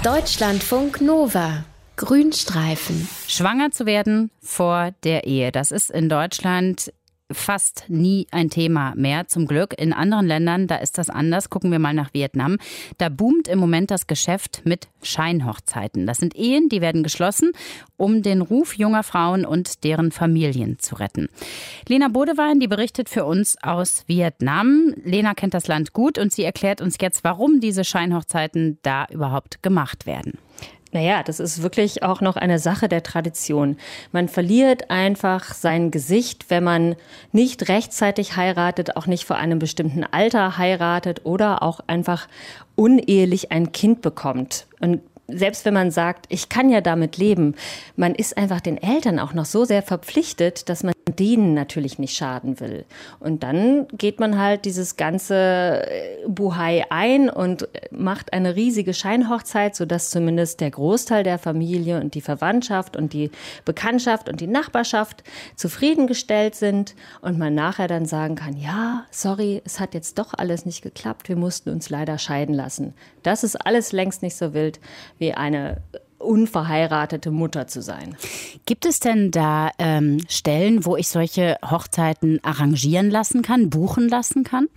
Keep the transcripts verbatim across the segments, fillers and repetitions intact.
Deutschlandfunk Nova. Grünstreifen. Schwanger zu werden vor der Ehe, das ist in Deutschland fast nie ein Thema mehr, zum Glück. In anderen Ländern, da ist das anders. Gucken wir mal nach Vietnam. Da boomt im Moment das Geschäft mit Scheinhochzeiten. Das sind Ehen, die werden geschlossen, um den Ruf junger Frauen und deren Familien zu retten. Lena Bodewein, die berichtet für uns aus Vietnam. Lena kennt das Land gut und sie erklärt uns jetzt, warum diese Scheinhochzeiten da überhaupt gemacht werden. Naja, das ist wirklich auch noch eine Sache der Tradition. Man verliert einfach sein Gesicht, wenn man nicht rechtzeitig heiratet, auch nicht vor einem bestimmten Alter heiratet oder auch einfach unehelich ein Kind bekommt. Und selbst wenn man sagt, ich kann ja damit leben, man ist einfach den Eltern auch noch so sehr verpflichtet, dass man denen natürlich nicht schaden will. Und dann geht man halt dieses ganze Buhai ein und macht eine riesige Scheinhochzeit, sodass zumindest der Großteil der Familie und die Verwandtschaft und die Bekanntschaft und die Nachbarschaft zufriedengestellt sind und man nachher dann sagen kann, ja, sorry, es hat jetzt doch alles nicht geklappt, wir mussten uns leider scheiden lassen. Das ist alles längst nicht so wild wie eine unverheiratete Mutter zu sein. Gibt es denn da ähm, Stellen, wo ich solche Hochzeiten arrangieren lassen kann, buchen lassen kann?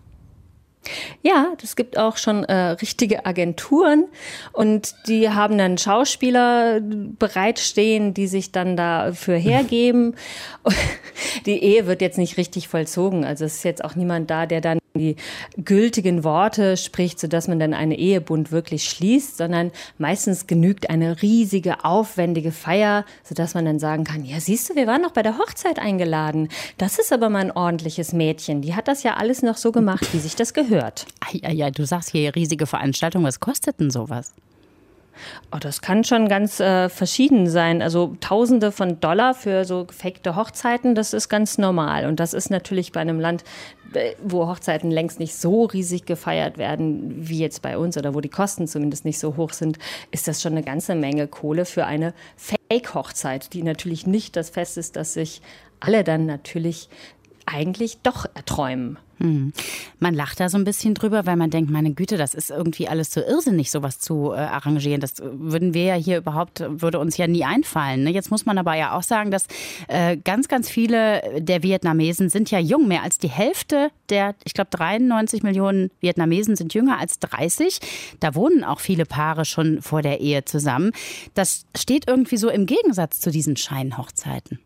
Ja, es gibt auch schon äh, richtige Agenturen und die haben dann Schauspieler bereitstehen, die sich dann dafür hergeben. Die Ehe wird jetzt nicht richtig vollzogen, also es ist jetzt auch niemand da, der dann die gültigen Worte spricht, sodass man dann einen Ehebund wirklich schließt, sondern meistens genügt eine riesige, aufwendige Feier, sodass man dann sagen kann, ja siehst du, wir waren noch bei der Hochzeit eingeladen. Das ist aber mal ein ordentliches Mädchen. Die hat das ja alles noch so gemacht, wie sich das gehört. Ja, ja, du sagst hier riesige Veranstaltung. Was kostet denn sowas? Oh, das kann schon ganz äh, verschieden sein. Also Tausende von Dollar für so gefakte Hochzeiten, das ist ganz normal. Und das ist natürlich bei einem Land, wo Hochzeiten längst nicht so riesig gefeiert werden wie jetzt bei uns oder wo die Kosten zumindest nicht so hoch sind, ist das schon eine ganze Menge Kohle für eine Fake-Hochzeit, die natürlich nicht das Fest ist, das sich alle dann natürlich eigentlich doch erträumen. Hm. Man lacht da so ein bisschen drüber, weil man denkt, meine Güte, das ist irgendwie alles so irrsinnig, sowas zu äh, arrangieren. Das würden wir ja hier überhaupt, würde uns ja nie einfallen. Ne? Jetzt muss man aber ja auch sagen, dass äh, ganz, ganz viele der Vietnamesen sind ja jung. Mehr als die Hälfte der, ich glaube, dreiundneunzig Millionen Vietnamesen sind jünger als dreißig. Da wohnen auch viele Paare schon vor der Ehe zusammen. Das steht irgendwie so im Gegensatz zu diesen Scheinhochzeiten.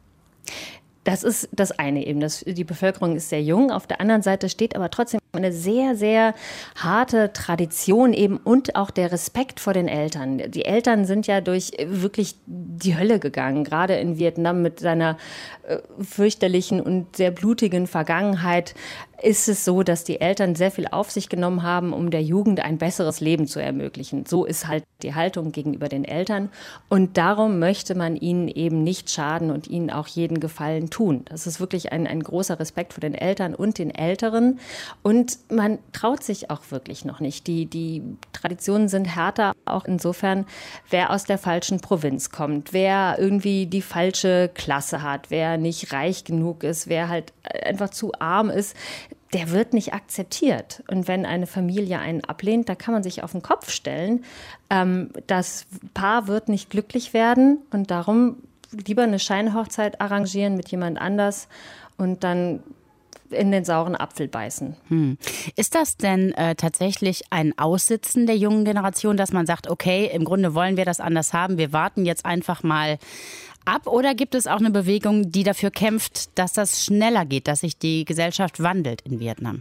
Das ist das eine eben. Das, die Bevölkerung ist sehr jung. Auf der anderen Seite steht aber trotzdem eine sehr, sehr harte Tradition eben und auch der Respekt vor den Eltern. Die Eltern sind ja durch wirklich die Hölle gegangen, gerade in Vietnam mit seiner äh, fürchterlichen und sehr blutigen Vergangenheit. Ist es so, dass die Eltern sehr viel auf sich genommen haben, um der Jugend ein besseres Leben zu ermöglichen. So ist halt die Haltung gegenüber den Eltern. Und darum möchte man ihnen eben nicht schaden und ihnen auch jeden Gefallen tun. Das ist wirklich ein, ein großer Respekt vor den Eltern und den Älteren. Und man traut sich auch wirklich noch nicht. Die, die Traditionen sind härter, auch insofern, wer aus der falschen Provinz kommt, wer irgendwie die falsche Klasse hat, wer nicht reich genug ist, wer halt einfach zu arm ist, der wird nicht akzeptiert. Und wenn eine Familie einen ablehnt, da kann man sich auf den Kopf stellen. Ähm, das Paar wird nicht glücklich werden und darum lieber eine Scheinhochzeit arrangieren mit jemand anders und dann in den sauren Apfel beißen. Hm. Ist das denn äh, tatsächlich ein Aussitzen der jungen Generation, dass man sagt, okay, im Grunde wollen wir das anders haben, wir warten jetzt einfach mal ab? Oder gibt es auch eine Bewegung, die dafür kämpft, dass das schneller geht, dass sich die Gesellschaft wandelt in Vietnam?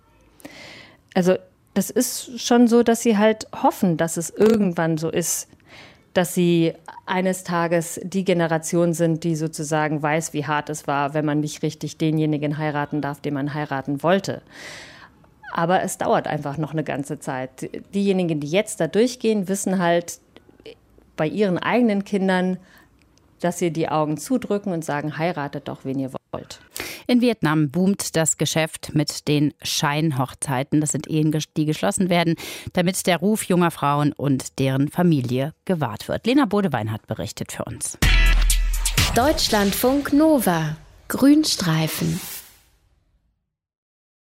Also das ist schon so, dass sie halt hoffen, dass es irgendwann so ist, dass sie eines Tages die Generation sind, die sozusagen weiß, wie hart es war, wenn man nicht richtig denjenigen heiraten darf, den man heiraten wollte. Aber es dauert einfach noch eine ganze Zeit. Diejenigen, die jetzt da durchgehen, wissen halt bei ihren eigenen Kindern, dass sie die Augen zudrücken und sagen, heiratet doch, wen ihr wollt. In Vietnam boomt das Geschäft mit den Scheinhochzeiten. Das sind Ehen, die geschlossen werden, damit der Ruf junger Frauen und deren Familie gewahrt wird. Lena Bodewein hat berichtet für uns. Deutschlandfunk Nova. Grünstreifen.